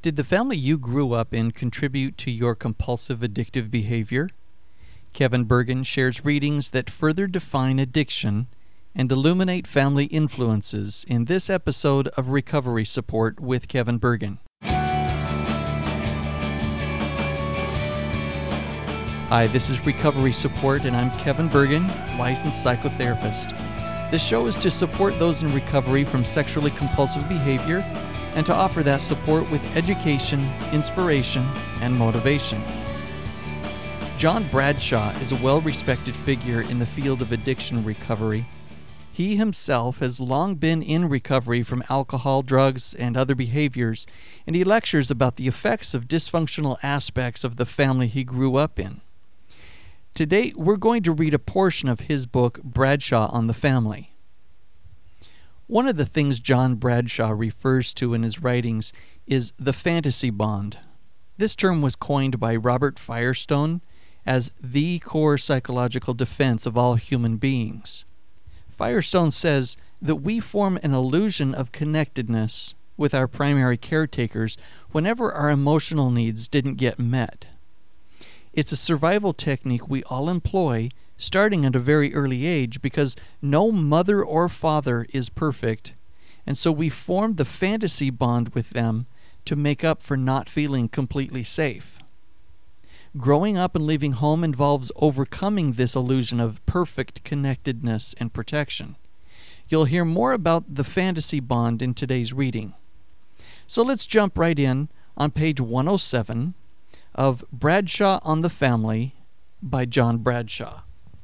Did the family you grew up in contribute to your compulsive addictive behavior? Kevin Bergen shares readings that further define addiction and illuminate family influences in this episode of Recovery Support with Kevin Bergen. Hi, this is Recovery Support, and I'm Kevin Bergen, licensed psychotherapist. This show is to support those in recovery from sexually compulsive behavior and to offer that support with education, inspiration, and motivation. John Bradshaw is a well-respected figure in the field of addiction recovery. He himself has long been in recovery from alcohol, drugs, and other behaviors, and he lectures about the effects of dysfunctional aspects of the family he grew up in. Today, we're going to read a portion of his book, Bradshaw on the Family. One of the things John Bradshaw refers to in his writings is the fantasy bond. This term was coined by Robert Firestone as the core psychological defense of all human beings. Firestone says that we form an illusion of connectedness with our primary caretakers whenever our emotional needs didn't get met. It's a survival technique we all employ starting at a very early age because no mother or father is perfect, and so we form the fantasy bond with them to make up for not feeling completely safe. Growing up and leaving home involves overcoming this illusion of perfect connectedness and protection. You'll hear more about the fantasy bond in today's reading. So let's jump right in on page 107 of Bradshaw on the Family by John Bradshaw.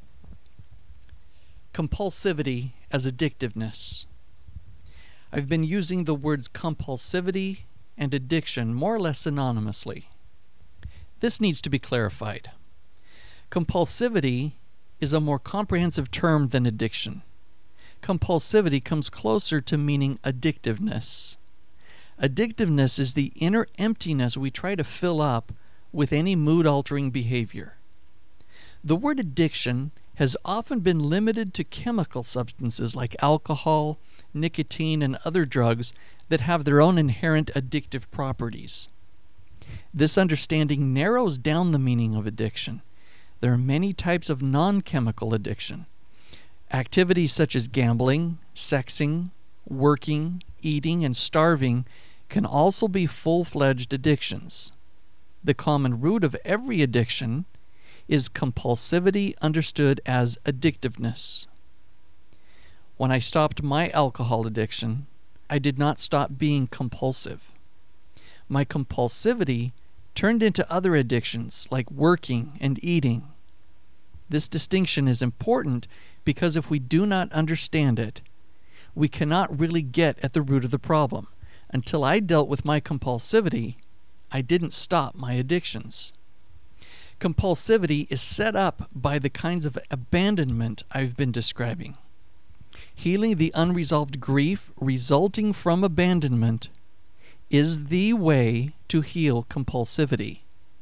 Compulsivity as addictiveness. I've been using the words compulsivity and addiction more or less synonymously. This needs to be clarified. Compulsivity is a more comprehensive term than addiction. Compulsivity comes closer to meaning addictiveness. Addictiveness is the inner emptiness we try to fill up with any mood-altering behavior. The word addiction has often been limited to chemical substances like alcohol, nicotine, and other drugs that have their own inherent addictive properties. This understanding narrows down the meaning of addiction. There are many types of non-chemical addiction. Activities such as gambling, sexing, working, eating, and starving can also be full-fledged addictions. The common root of every addiction is compulsivity understood as addictiveness. When I stopped my alcohol addiction, I did not stop being compulsive. My compulsivity turned into other addictions like working and eating. This distinction is important because if we do not understand it, we cannot really get at the root of the problem. Until I dealt with my compulsivity, I didn't stop my addictions. Compulsivity is set up by the kinds of abandonment I've been describing. Healing the unresolved grief resulting from abandonment is the way to heal compulsivity.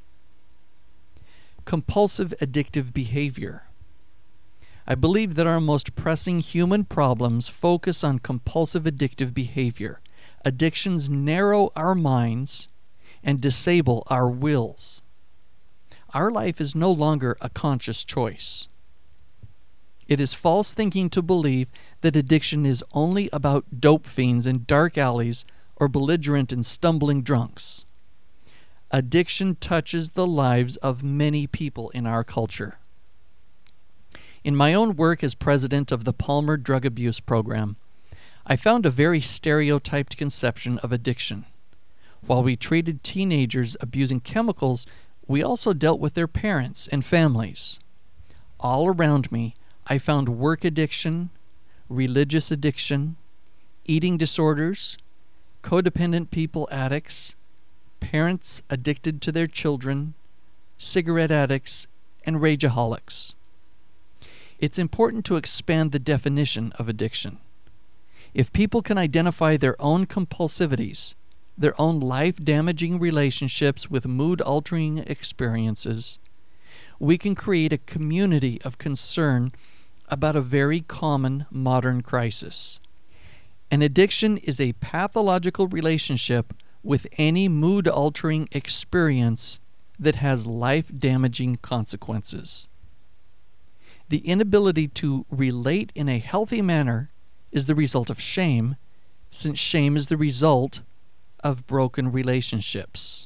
Compulsive addictive behavior. I believe that our most pressing human problems focus on compulsive addictive behavior. Addictions narrow our minds and disable our wills. Our life is no longer a conscious choice. It is false thinking to believe that addiction is only about dope fiends in dark alleys or belligerent and stumbling drunks. Addiction touches the lives of many people in our culture. In my own work as president of the Palmer Drug Abuse Program, I found a very stereotyped conception of addiction. While we treated teenagers abusing chemicals, we also dealt with their parents and families. All around me, I found work addiction, religious addiction, eating disorders, codependent people addicts, parents addicted to their children, cigarette addicts, and rageaholics. It's important to expand the definition of addiction. If people can identify their own compulsivities, their own life-damaging relationships with mood-altering experiences, we can create a community of concern about a very common modern crisis. An addiction is a pathological relationship with any mood-altering experience that has life-damaging consequences. The inability to relate in a healthy manner is the result of shame, since shame is the result of broken relationships.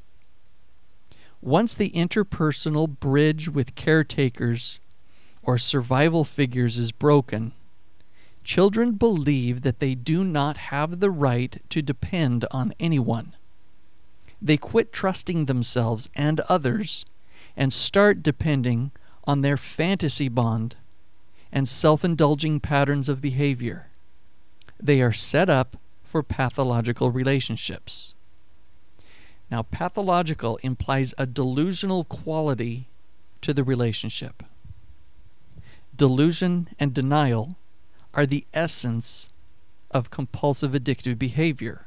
Once the interpersonal bridge with caretakers or survival figures is broken, children believe that they do not have the right to depend on anyone. They quit trusting themselves and others and start depending on their fantasy bond and self-indulging patterns of behavior. They are set up for pathological relationships. Now, pathological implies a delusional quality to the relationship. Delusion and denial are the essence of compulsive addictive behavior.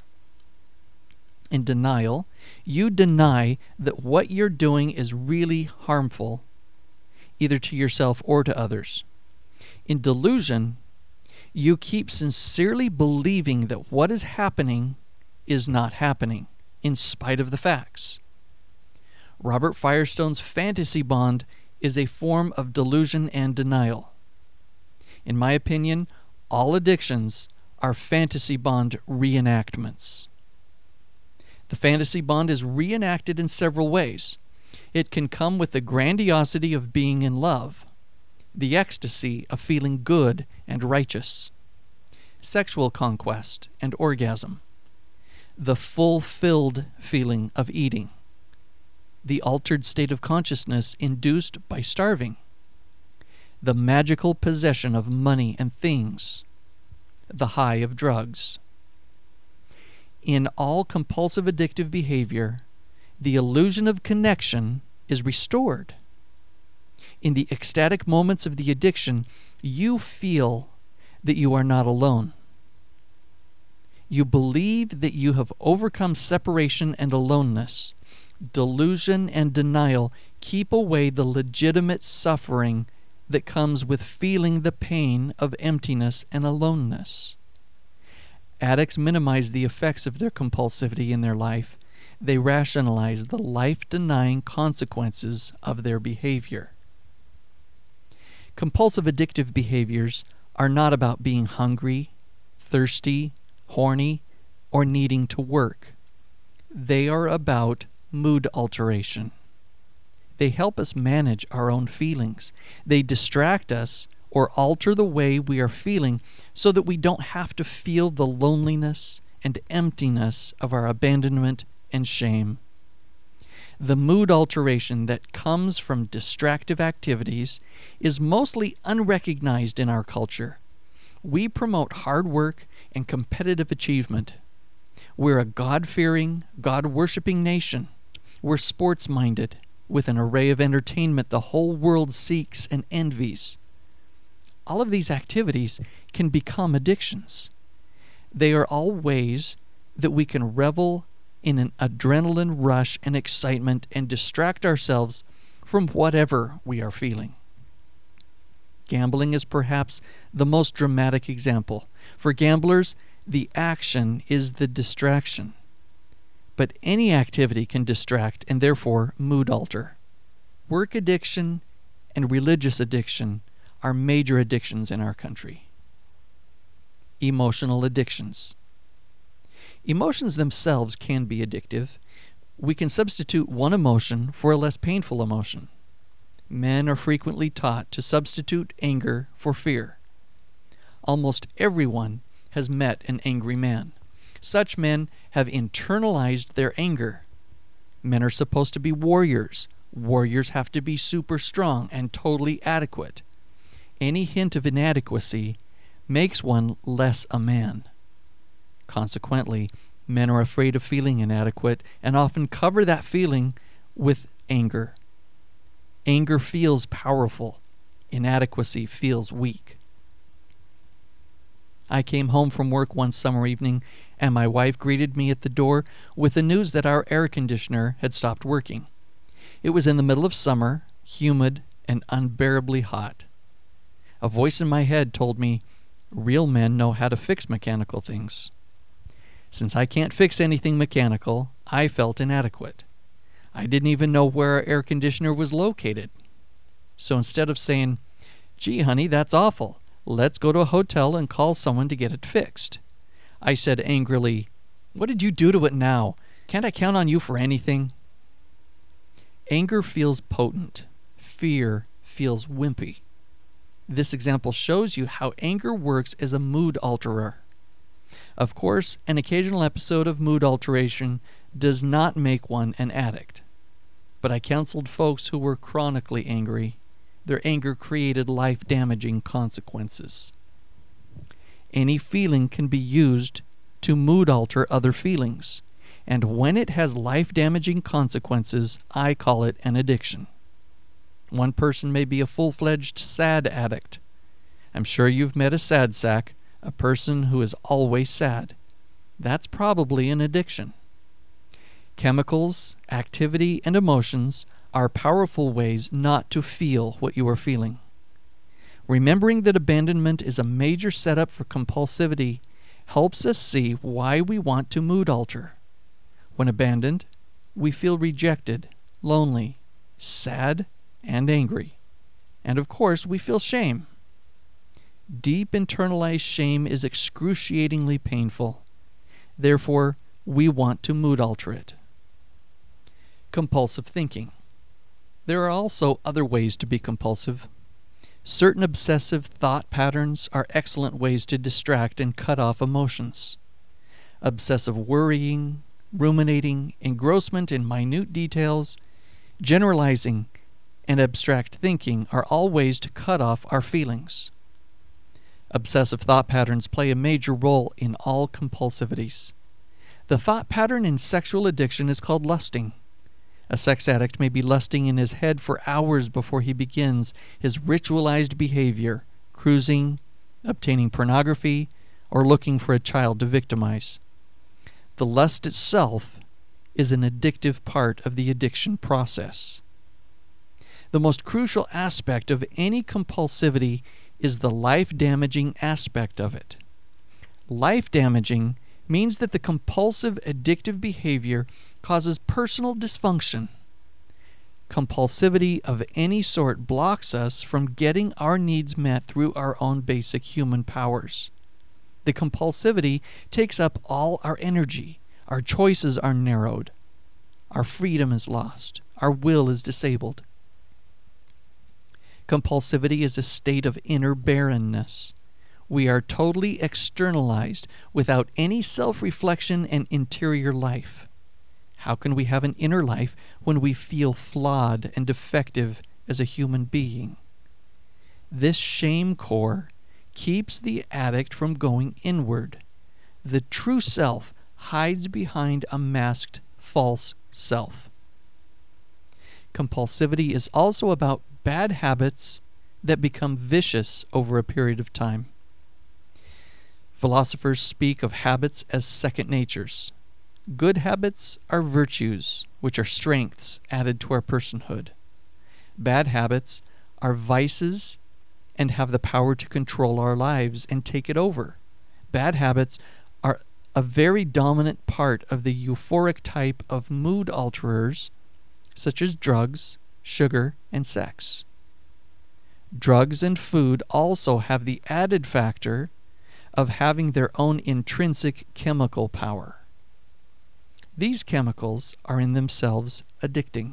In denial, you deny that what you're doing is really harmful, either to yourself or to others. In delusion, you keep sincerely believing that what is happening is not happening, in spite of the facts. Robert Firestone's fantasy bond is a form of delusion and denial. In my opinion, all addictions are fantasy bond reenactments. The fantasy bond is reenacted in several ways. It can come with the grandiosity of being in love, the ecstasy of feeling good and righteous, sexual conquest and orgasm, the fulfilled feeling of eating, the altered state of consciousness induced by starving, the magical possession of money and things, the high of drugs. In all compulsive addictive behavior, the illusion of connection is restored. In the ecstatic moments of the addiction, you feel that you are not alone. You believe that you have overcome separation and aloneness. Delusion and denial keep away the legitimate suffering that comes with feeling the pain of emptiness and aloneness. Addicts minimize the effects of their compulsivity in their life. They rationalize the life-denying consequences of their behavior. Compulsive addictive behaviors are not about being hungry, thirsty, horny, or needing to work. They are about mood alteration. They help us manage our own feelings. They distract us or alter the way we are feeling so that we don't have to feel the loneliness and emptiness of our abandonment and shame. The mood alteration that comes from distractive activities is mostly unrecognized in our culture. We promote hard work and competitive achievement. We're a God-fearing, God-worshiping nation. We're sports-minded, with an array of entertainment the whole world seeks and envies. All of these activities can become addictions. They are all ways that we can revel in an adrenaline rush and excitement and distract ourselves from whatever we are feeling. Gambling is perhaps the most dramatic example. For gamblers, the action is the distraction. But any activity can distract and therefore mood alter. Work addiction and religious addiction are major addictions in our country. Emotional addictions. Emotions themselves can be addictive. We can substitute one emotion for a less painful emotion. Men are frequently taught to substitute anger for fear. Almost everyone has met an angry man. Such men have internalized their anger. Men are supposed to be warriors. Warriors have to be super strong and totally adequate. Any hint of inadequacy makes one less a man. Consequently, men are afraid of feeling inadequate and often cover that feeling with anger. Anger feels powerful. Inadequacy feels weak. I came home from work one summer evening, and my wife greeted me at the door with the news that our air conditioner had stopped working. It was in the middle of summer, humid, and unbearably hot. A voice in my head told me, "Real men know how to fix mechanical things." Since I can't fix anything mechanical, I felt inadequate. I didn't even know where our air conditioner was located. So instead of saying, "Gee, honey, that's awful. Let's go to a hotel and call someone to get it fixed," I said angrily, "What did you do to it now? Can't I count on you for anything?" Anger feels potent. Fear feels wimpy. This example shows you how anger works as a mood alterer. Of course, an occasional episode of mood alteration does not make one an addict. But I counseled folks who were chronically angry. Their anger created life-damaging consequences. Any feeling can be used to mood alter other feelings, and when it has life-damaging consequences, I call it an addiction. One person may be a full-fledged sad addict. I'm sure you've met a sad sack, a person who is always sad. That's probably an addiction. Chemicals, activity, and emotions are powerful ways not to feel what you are feeling. Remembering that abandonment is a major setup for compulsivity helps us see why we want to mood alter. When abandoned, we feel rejected, lonely, sad, and angry. And of course, we feel shame. Deep internalized shame is excruciatingly painful. Therefore, we want to mood alter it. Compulsive thinking. There are also other ways to be compulsive. Certain obsessive thought patterns are excellent ways to distract and cut off emotions. Obsessive worrying, ruminating, engrossment in minute details, generalizing, and abstract thinking are all ways to cut off our feelings. Obsessive thought patterns play a major role in all compulsivities. The thought pattern in sexual addiction is called lusting. A sex addict may be lusting in his head for hours before he begins his ritualized behavior, cruising, obtaining pornography, or looking for a child to victimize. The lust itself is an addictive part of the addiction process. The most crucial aspect of any compulsivity is the life-damaging aspect of it. Life-damaging means that the compulsive addictive behavior causes personal dysfunction. Compulsivity of any sort blocks us from getting our needs met through our own basic human powers. The compulsivity takes up all our energy. Our choices are narrowed. Our freedom is lost. Our will is disabled. Compulsivity is a state of inner barrenness. We are totally externalized without any self-reflection and interior life. How can we have an inner life when we feel flawed and defective as a human being? This shame core keeps the addict from going inward. The true self hides behind a masked false self. Compulsivity is also about bad habits that become vicious over a period of time. Philosophers speak of habits as second natures. Good habits are virtues, which are strengths added to our personhood. Bad habits are vices and have the power to control our lives and take it over. Bad habits are a very dominant part of the euphoric type of mood alterers, such as drugs, sugar, and sex. Drugs and food also have the added factor of having their own intrinsic chemical power. These chemicals are in themselves addicting.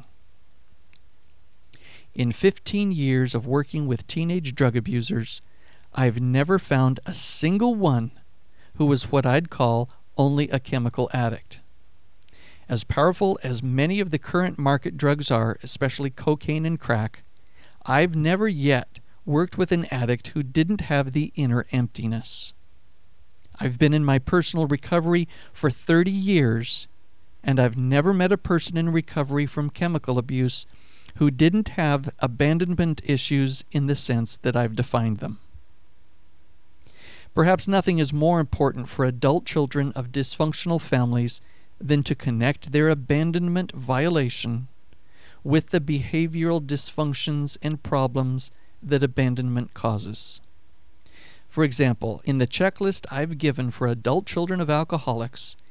In 15 years of working with teenage drug abusers, I've never found a single one who was what I'd call only a chemical addict. As powerful as many of the current market drugs are, especially cocaine and crack, I've never yet worked with an addict who didn't have the inner emptiness. I've been in my personal recovery for 30 years, and I've never met a person in recovery from chemical abuse who didn't have abandonment issues in the sense that I've defined them. Perhaps nothing is more important for adult children of dysfunctional families than to connect their abandonment violation with the behavioral dysfunctions and problems that abandonment causes. For example, in the checklist I've given for adult children of alcoholics,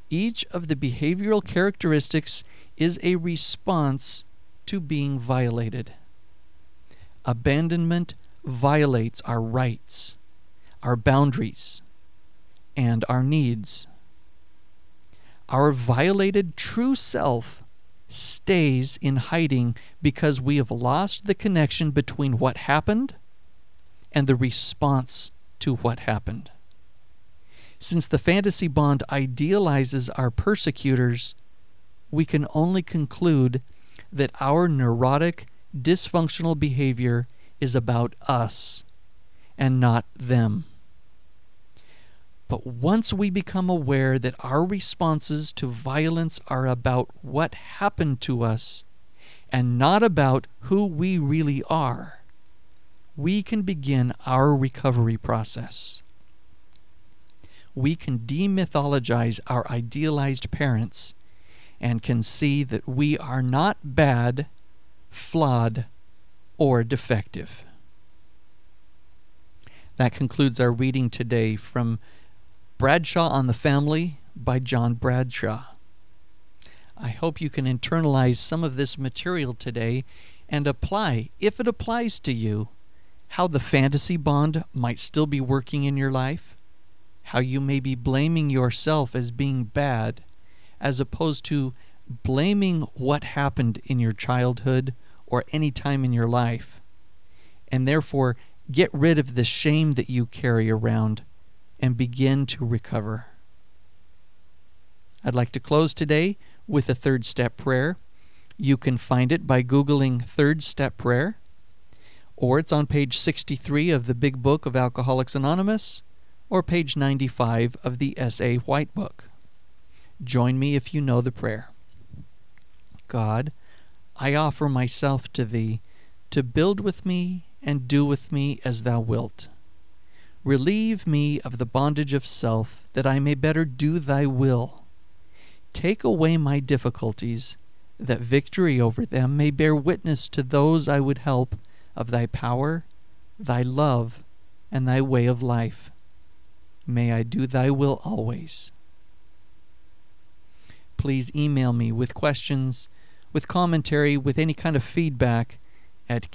Each of the behavioral characteristics is a response to being violated. Abandonment violates our rights, our boundaries, and our needs. Our violated true self stays in hiding because we have lost the connection between what happened and the response to what happened. Since the fantasy bond idealizes our persecutors, we can only conclude that our neurotic, dysfunctional behavior is about us and not them. But once we become aware that our responses to violence are about what happened to us and not about who we really are, we can begin our recovery process. We can demythologize our idealized parents and can see that we are not bad, flawed, or defective. That concludes our reading today from Bradshaw on the Family by John Bradshaw. I hope you can internalize some of this material today and apply, if it applies to you, how the fantasy bond might still be working in your life, how you may be blaming yourself as being bad, as opposed to blaming what happened in your childhood or any time in your life, and therefore get rid of the shame that you carry around and begin to recover. I'd like to close today with a third step prayer. You can find it by Googling Third Step Prayer, or it's on page 63 of the Big Book of Alcoholics Anonymous, or page 95 of the S.A. White Book. Join me if you know the prayer. God, I offer myself to Thee to build with me and do with me as Thou wilt. Relieve me of the bondage of self, that I may better do Thy will. Take away my difficulties, that victory over them may bear witness to those I would help of Thy power, Thy love, and Thy way of life. May I do Thy will always. Please email me with questions, with commentary, with any kind of feedback at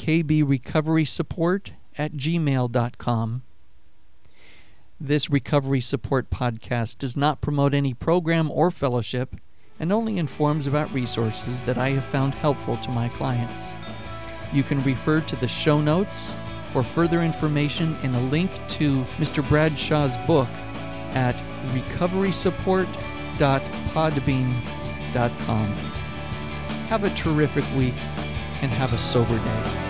kbrecoverysupport@gmail.com. This Recovery Support podcast does not promote any program or fellowship and only informs about resources that I have found helpful to my clients. You can refer to the show notes for further information and a link to Mr. Bradshaw's book at recoverysupport.podbean.com. Have a terrific week and have a sober day.